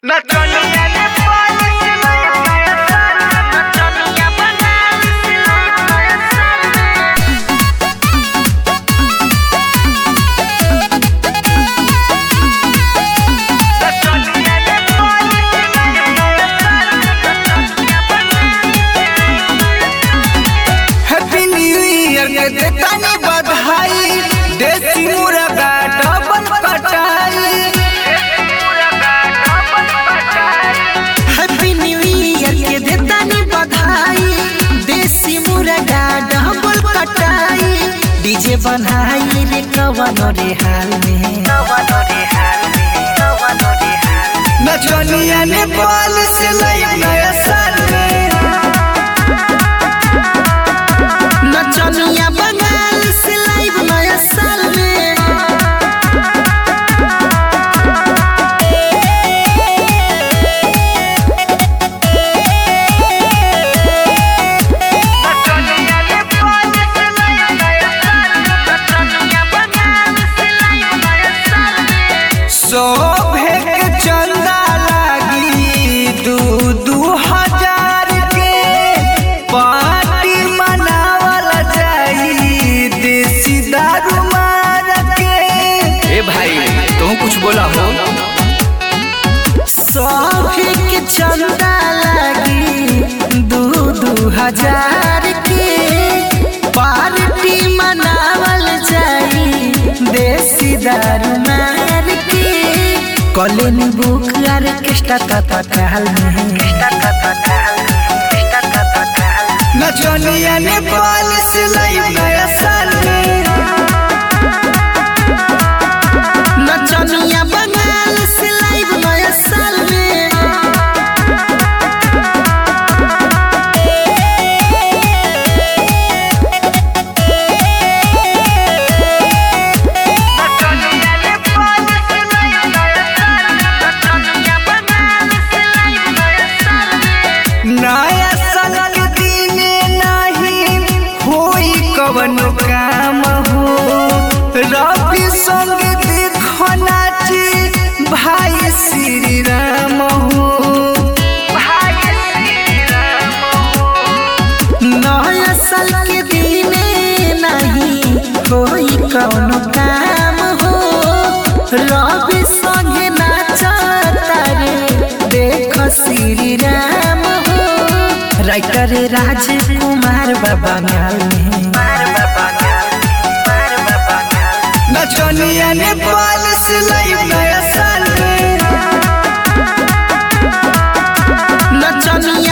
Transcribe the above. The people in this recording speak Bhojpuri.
हैप्पी न्यू ईयर के देतानी बधाई, देसी मुर्गा डबल पटाई। हैप्पी न्यू ईयर के देतानी बधाई, देसी मुर्गा डबल पटाई। डीजे बनाई रे कवनो रे हाल में, नचनिया नेपाल से लाई नया साल में, नचनिया बंगाल से लाइव नया साल में। सोभे के चंदा लागी 2,000 के, पार्टी मनावल जाई देसी दारू मार के। ए भाई तुम कुछ बोला हो। सोभे के चंदा लागी 2,000 के, पार्टी मनावल जाई देसी दारू मार के। कॉलेज बुक ऑर्केस्ट्रा ताल में, नचनिया नेपाल से लाइव नया साल में, नचनिया बंगाल से लाइव नया साल में। नया साल के दिने नहीं होई कवनो काम हो, रवि संग देखो नाची भाई श्री राम हो। नया साल के दिने नहीं होई कवनो काम हो, रवि संग नाचा तारे देखो श्री राम हो। राइटर राजकुमार बाबा में, नचनिया नेपाल से लाइव नया साल में, नचनिया